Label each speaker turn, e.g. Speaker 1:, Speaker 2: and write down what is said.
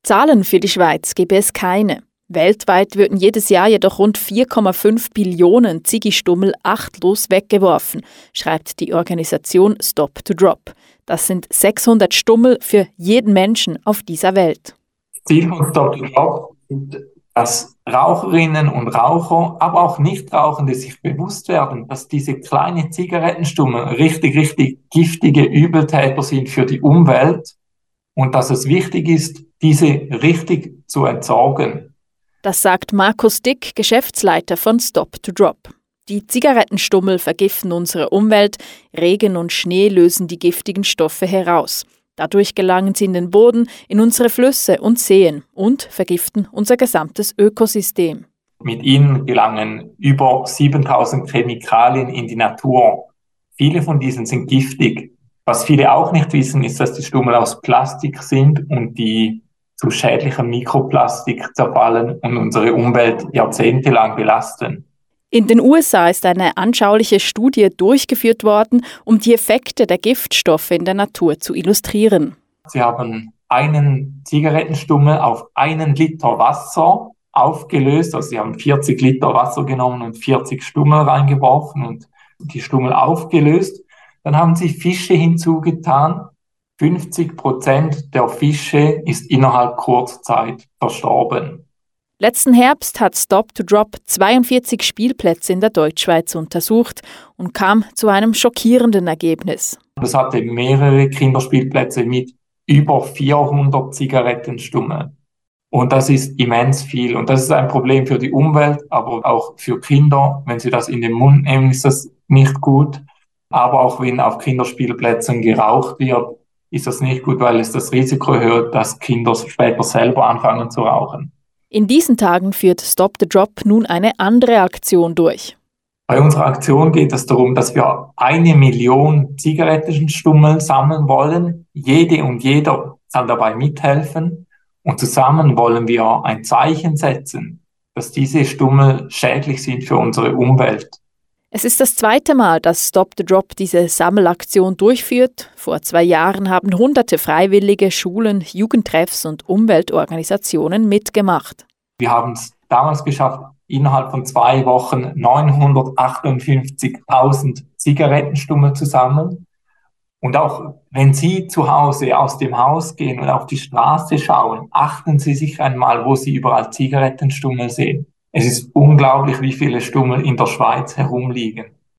Speaker 1: Zahlen für die Schweiz gäbe es keine. Weltweit würden jedes Jahr jedoch rund 4,5 Billionen Ziggistummel achtlos weggeworfen, schreibt die Organisation Stop to Drop. Das sind 600 Stummel für jeden Menschen auf dieser Welt.
Speaker 2: Ziel von Stop to Drop ist, dass Raucherinnen und Raucher, aber auch Nichtrauchende sich bewusst werden, dass diese kleinen Zigarettenstummel richtig giftige Übeltäter sind für die Umwelt und dass es wichtig ist, diese richtig zu entsorgen.
Speaker 1: Das sagt Markus Dick, Geschäftsleiter von Stop to Drop. Die Zigarettenstummel vergiften unsere Umwelt, Regen und Schnee lösen die giftigen Stoffe heraus. Dadurch gelangen sie in den Boden, in unsere Flüsse und Seen und vergiften unser gesamtes Ökosystem.
Speaker 2: Mit ihnen gelangen über 7000 Chemikalien in die Natur. Viele von diesen sind giftig. Was viele auch nicht wissen, ist, dass die Stummel aus Plastik sind und die zu schädlichem Mikroplastik zerfallen und unsere Umwelt jahrzehntelang belasten.
Speaker 1: In den USA ist eine anschauliche Studie durchgeführt worden, um die Effekte der Giftstoffe in der Natur zu illustrieren.
Speaker 2: Sie haben einen Zigarettenstummel auf 1 Liter Wasser aufgelöst. Also sie haben 40 Liter Wasser genommen und 40 Stummel reingeworfen und die Stummel aufgelöst. Dann haben sie Fische hinzugetan. 50% der Fische ist innerhalb kurzer Zeit verstorben.
Speaker 1: Letzten Herbst hat Stop to Drop 42 Spielplätze in der Deutschschweiz untersucht und kam zu einem schockierenden Ergebnis.
Speaker 2: Es hatte mehrere Kinderspielplätze mit über 400 Zigarettenstummeln. Und das ist immens viel. Und das ist ein Problem für die Umwelt, aber auch für Kinder. Wenn sie das in den Mund nehmen, ist das nicht gut. Aber auch wenn auf Kinderspielplätzen geraucht wird, ist das nicht gut, weil es das Risiko erhöht, dass Kinder später selber anfangen zu rauchen.
Speaker 1: In diesen Tagen führt Stop the Drop nun eine andere Aktion durch.
Speaker 2: Bei unserer Aktion geht es darum, dass wir 1 Million Zigarettenstummel sammeln wollen. Jede und jeder kann dabei mithelfen. Und zusammen wollen wir ein Zeichen setzen, dass diese Stummel schädlich sind für unsere Umwelt.
Speaker 1: Es ist das zweite Mal, dass Stop the Drop diese Sammelaktion durchführt. Vor 2 Jahren haben hunderte Freiwillige, Schulen, Jugendtreffs und Umweltorganisationen mitgemacht.
Speaker 2: Wir haben es damals geschafft, innerhalb von 2 Wochen 958.000 Zigarettenstummel zu sammeln. Und auch wenn Sie zu Hause aus dem Haus gehen und auf die Straße schauen, achten Sie sich einmal, wo Sie überall Zigarettenstummel sehen. Es ist unglaublich, wie viele Stummel in der Schweiz herumliegen.